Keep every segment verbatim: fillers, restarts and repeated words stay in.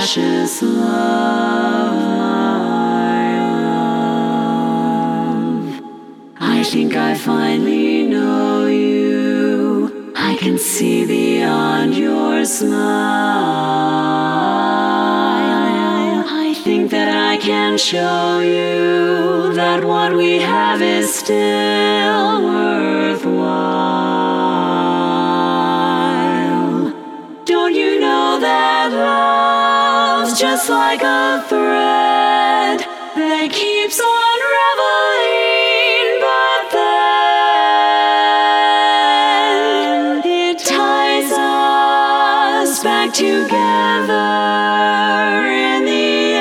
precious love, my love. I think I finally know you. I can see beyond your smile. I think that I can show you that what we have is still worthwhile. Don't you know that love's just like a thread that keeps unraveling, but then it ties us back together in the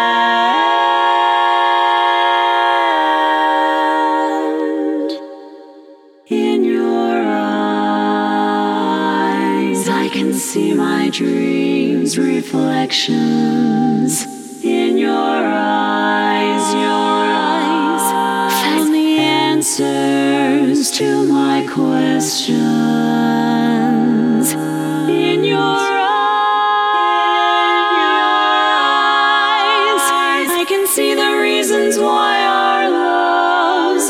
end. In your eyes, I can see my dreams' reflections. In your eyes, your eyes found the answers to my questions. In your eyes, I can see the reasons why our love's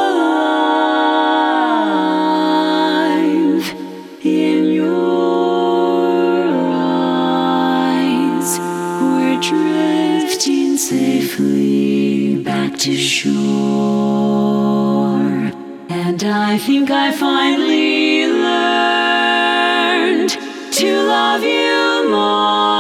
alive. In your eyes, we're drifting safely back to shore. And I think I finally learned to love you more.